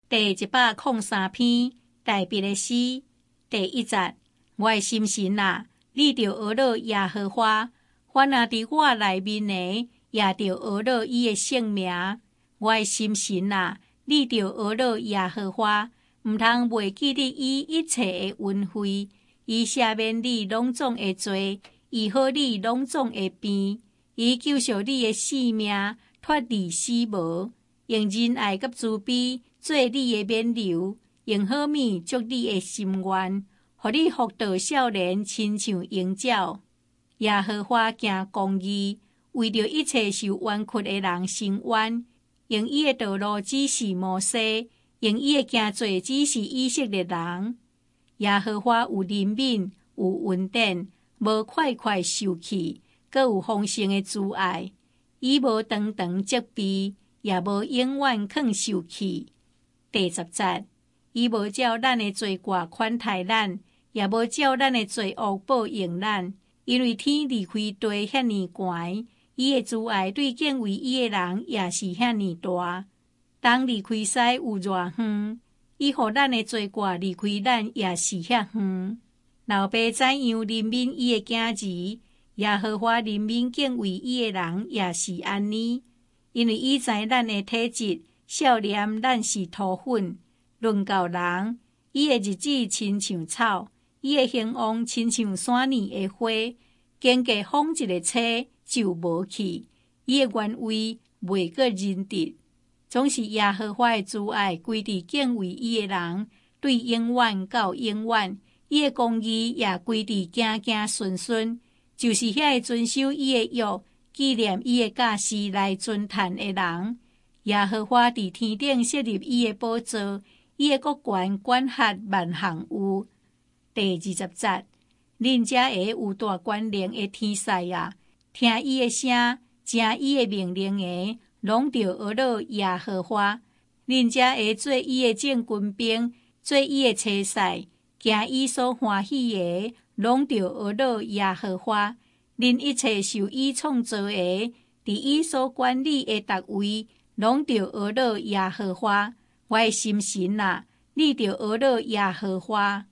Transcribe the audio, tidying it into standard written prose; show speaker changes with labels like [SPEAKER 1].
[SPEAKER 1] 第103篇大别的詩第1節，我的心神啊，你着學樂耶和華，凡那佇我內面的，也着學樂伊的聖名。我的心神啊，你着學樂耶和華，毋通袂記得伊一切的恩惠，伊赦免你攏總的罪，醫好你攏總的病，伊救贖你的性命，脫離死亡，用仁愛甲慈悲做你的冕旒，用好物祝你的心願，互你福到少年親像鷹鳥。耶和華行公義，為着一切受冤屈的人伸冤，用伊的道路指示摩西，用伊的行罪指示以色列人。耶和華有憐憫，有恩典，無快快受氣，閣有豐盛的慈愛。伊無長長責備，也無永遠囥受氣。第10節，伊無照咱的罪過款待咱，也無照咱的罪惡報應咱。因為天離開地遐尼懸，伊的慈愛對敬畏伊的人也是遐尼大。當離開西有偌遠，伊互咱的罪過離開咱也是遐遠。老爸怎樣憐憫伊的囝兒，耶和華憐憫敬畏伊的人也是安尼。因為伊知咱的體質，少年咱是土粉，論到人，伊的日子親像草，伊的興旺親像山巒的花，經過風一個吹就無去，伊的原位袂閣認得。總是耶和華的慈愛歸佇敬畏伊的人，對永遠到永遠，伊的公義也歸佇子子孫孫，就是遐個遵守伊的約，紀念伊的教示來尊嘆的人。耶和華佇天頂設立伊的寶座，伊的國權管轄萬項有。第20節，恁遮個有大權能的天使啊，聽伊的聲，聽伊的命令的，攏着學樂耶和華。恁遮個做伊的正軍兵，做伊的車使，行伊所歡喜的，攏着學樂耶和華。恁一切受伊創造的，佇伊所管理的逐位，攏着學樂耶和華。我的心神啊，你着學樂耶和華。